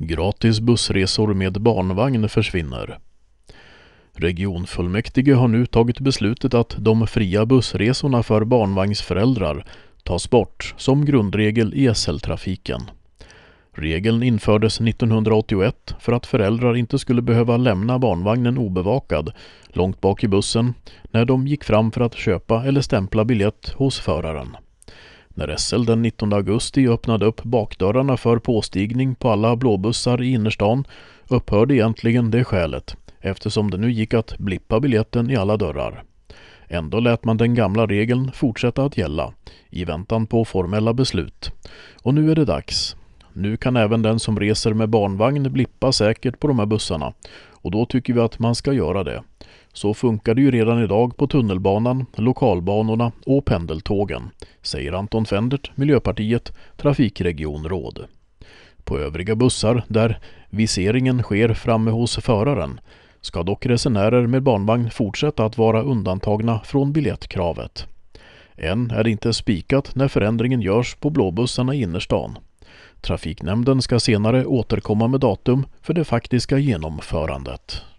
Gratis bussresor med barnvagn försvinner. Regionfullmäktige har nu tagit beslutet att de fria bussresorna för barnvagnsföräldrar tas bort som grundregel i SL-trafiken. Regeln infördes 1981 för att föräldrar inte skulle behöva lämna barnvagnen obevakad långt bak i bussen när de gick fram för att köpa eller stämpla biljett hos föraren. När SL den 19 augusti öppnade upp bakdörrarna för påstigning på alla blåbussar i innerstan upphörde egentligen det skälet, eftersom det nu gick att blippa biljetten i alla dörrar. Ändå lät man den gamla regeln fortsätta att gälla i väntan på formella beslut. Och nu är det dags. Nu kan även den som reser med barnvagn blippa säkert på de här bussarna, och då tycker vi att man ska göra det. Så funkar det ju redan idag på tunnelbanan, lokalbanorna och pendeltågen, säger Anton Fendert, Miljöpartiet, trafikregionråd. På övriga bussar, där viseringen sker framme hos föraren, ska dock resenärer med barnvagn fortsätta att vara undantagna från biljettkravet. Än är det inte spikat när förändringen görs på blåbussarna i innerstan. Trafiknämnden ska senare återkomma med datum för det faktiska genomförandet.